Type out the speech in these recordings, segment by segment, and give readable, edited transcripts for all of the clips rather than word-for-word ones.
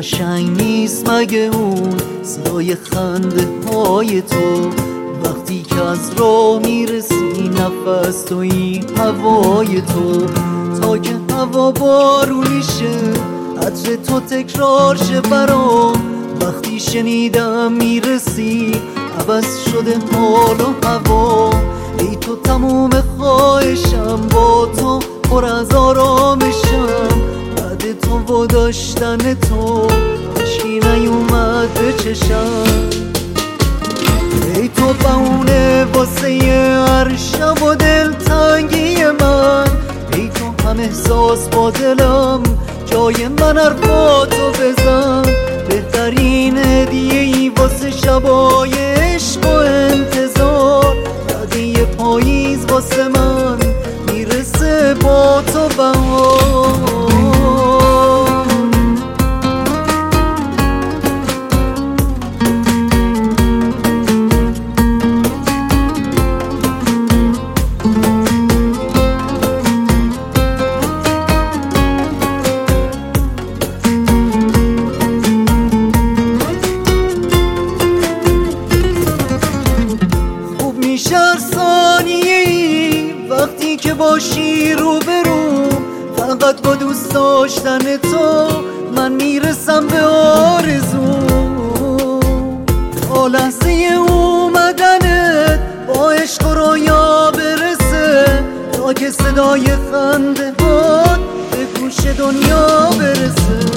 قشنگ نیست مگه اون صدای خنده های تو وقتی که از راه میرسی نفس توی هوای تو تا که هوا بارونی شه عطر تو تکرار شه برام وقتی شنیدم میرسی عوض شده حال و هوا ای تو تموم خواهشم با تو پر از آرامشم بعد تو و داشتن تو عشقی نیومد به چشم ای تو بهونه واسه هر شب و دلتنگی من ای تو هم احساس با دلم جای من حرفاتو بزن بهترین هدیه ای واسه شبای عشق و انتظار بعد پاییز واسه من میرسه با تو بهار میشه ثانیه‌ای وقتی که باشی روبرو فقط با دوست داشتن تو من میرسم به آرزو تا لحظه اومدنت با عشق و رویا برسه تا که صدای خنده هات به گوش دنیا برسه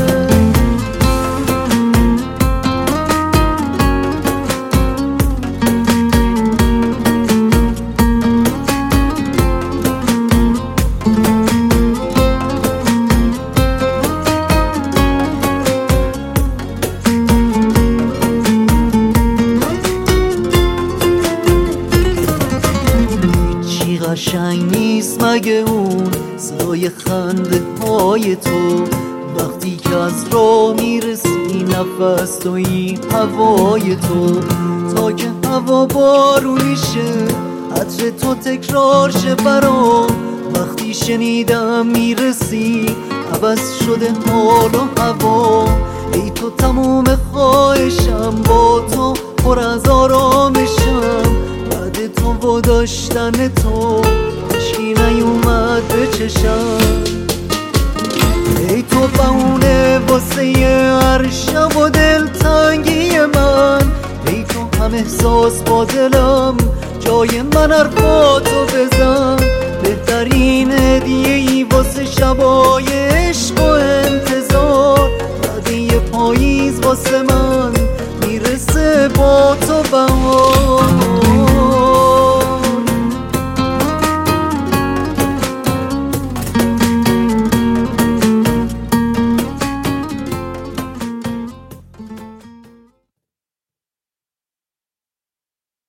قشنگ نیست مگه اون صدای خنده های تو وقتی که از راه میرسی نفس توی هوای تو تا که هوا بارونی شه عطر تو تکرار شه برام وقتی شنیدم میرسی عوض شده حال و هوا ای تو تموم خواهشم با تو پر از آرامشم بعد تو و داشتن تو عشقی نیومد به چشم ای تو بهونه واسه هر شب و دلتنگی من ای تو هم احساس با دلم جای من حرفاتو بزن بهترین هدیه ای واسه شبای عشق و انتظار بعد پاییز واسه من میرسه با تو بهار